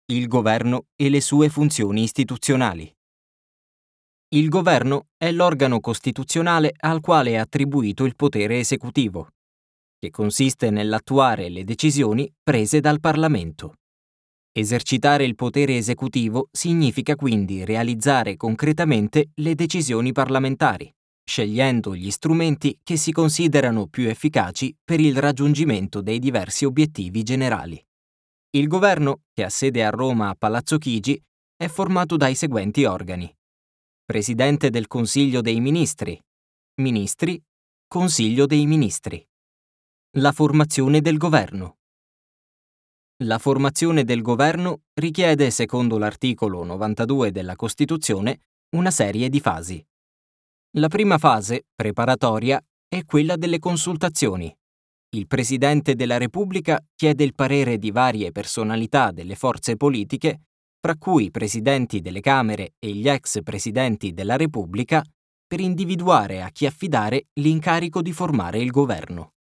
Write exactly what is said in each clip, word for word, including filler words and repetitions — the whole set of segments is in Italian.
Il governo e le sue funzioni istituzionali. Il governo è l'organo costituzionale al quale è attribuito il potere esecutivo, che consiste nell'attuare le decisioni prese dal Parlamento. Esercitare il potere esecutivo significa quindi realizzare concretamente le decisioni parlamentari, scegliendo gli strumenti che si considerano più efficaci per il raggiungimento dei diversi obiettivi generali. Il governo, che ha sede a Roma a Palazzo Chigi, è formato dai seguenti organi: Presidente del Consiglio dei Ministri, Ministri, Consiglio dei Ministri. La formazione del governo. La formazione del governo richiede, secondo l'articolo novantadue della Costituzione, una serie di fasi. La prima fase, preparatoria, è quella delle consultazioni. Il Presidente della Repubblica chiede il parere di varie personalità delle forze politiche, fra cui i presidenti delle Camere e gli ex presidenti della Repubblica, per individuare a chi affidare l'incarico di formare il governo.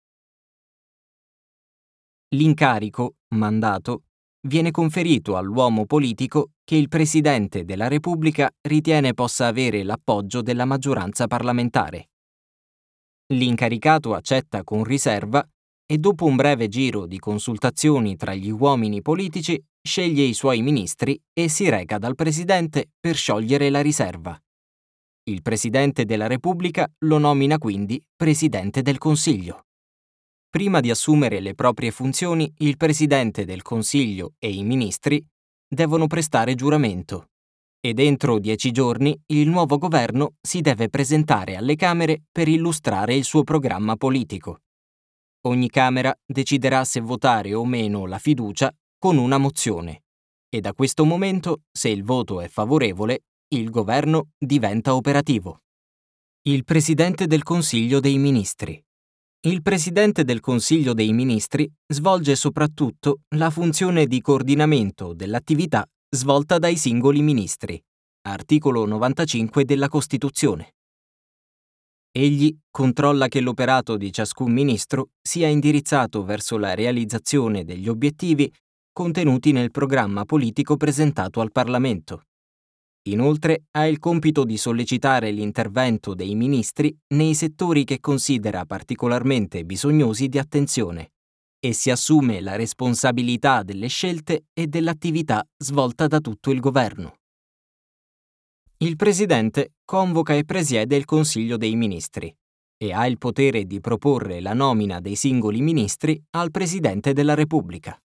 L'incarico, mandato, viene conferito all'uomo politico che il Presidente della Repubblica ritiene possa avere l'appoggio della maggioranza parlamentare. L'incaricato accetta con riserva e dopo un breve giro di consultazioni tra gli uomini politici sceglie i suoi ministri e si reca dal Presidente per sciogliere la riserva. Il Presidente della Repubblica lo nomina quindi Presidente del Consiglio. Prima di assumere le proprie funzioni, il Presidente del Consiglio e i ministri devono prestare giuramento ed entro dieci giorni il nuovo governo si deve presentare alle Camere per illustrare il suo programma politico. Ogni Camera deciderà se votare o meno la fiducia con una mozione e da questo momento, se il voto è favorevole, il governo diventa operativo. Il Presidente del Consiglio dei Ministri. Il Presidente del Consiglio dei Ministri svolge soprattutto la funzione di coordinamento dell'attività svolta dai singoli ministri, articolo novantacinque della Costituzione. Egli controlla che l'operato di ciascun ministro sia indirizzato verso la realizzazione degli obiettivi contenuti nel programma politico presentato al Parlamento. Inoltre ha il compito di sollecitare l'intervento dei ministri nei settori che considera particolarmente bisognosi di attenzione e si assume la responsabilità delle scelte e dell'attività svolta da tutto il governo. Il Presidente convoca e presiede il Consiglio dei Ministri e ha il potere di proporre la nomina dei singoli ministri al Presidente della Repubblica.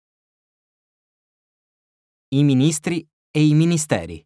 I ministri e i ministeri.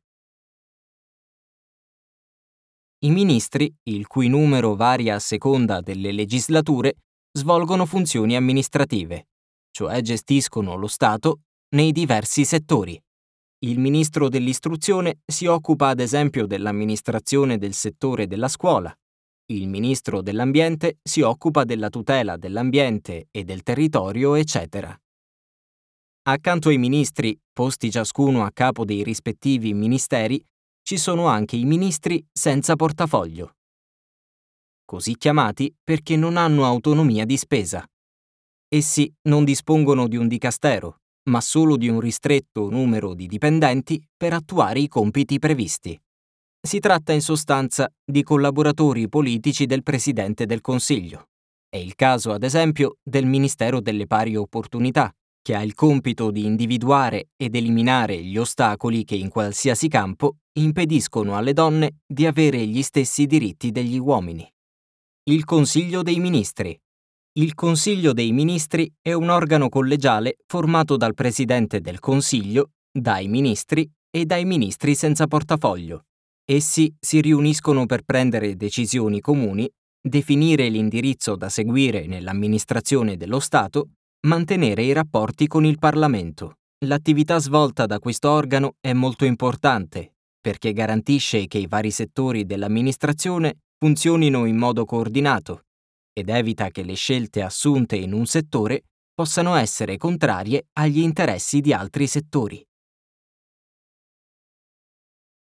I ministri, il cui numero varia a seconda delle legislature, svolgono funzioni amministrative, cioè gestiscono lo Stato nei diversi settori. Il ministro dell'istruzione si occupa ad esempio dell'amministrazione del settore della scuola. Il ministro dell'ambiente si occupa della tutela dell'ambiente e del territorio, eccetera. Accanto ai ministri, posti ciascuno a capo dei rispettivi ministeri, ci sono anche i ministri senza portafoglio, così chiamati perché non hanno autonomia di spesa. Essi non dispongono di un dicastero, ma solo di un ristretto numero di dipendenti per attuare i compiti previsti. Si tratta in sostanza di collaboratori politici del Presidente del Consiglio. È il caso, ad esempio, del Ministero delle Pari Opportunità, che ha il compito di individuare ed eliminare gli ostacoli che in qualsiasi campo impediscono alle donne di avere gli stessi diritti degli uomini. Il Consiglio dei Ministri. Il Consiglio dei Ministri è un organo collegiale formato dal Presidente del Consiglio, dai ministri e dai ministri senza portafoglio. Essi si riuniscono per prendere decisioni comuni, definire l'indirizzo da seguire nell'amministrazione dello Stato, mantenere i rapporti con il Parlamento. L'attività svolta da questo organo è molto importante perché garantisce che i vari settori dell'amministrazione funzionino in modo coordinato ed evita che le scelte assunte in un settore possano essere contrarie agli interessi di altri settori.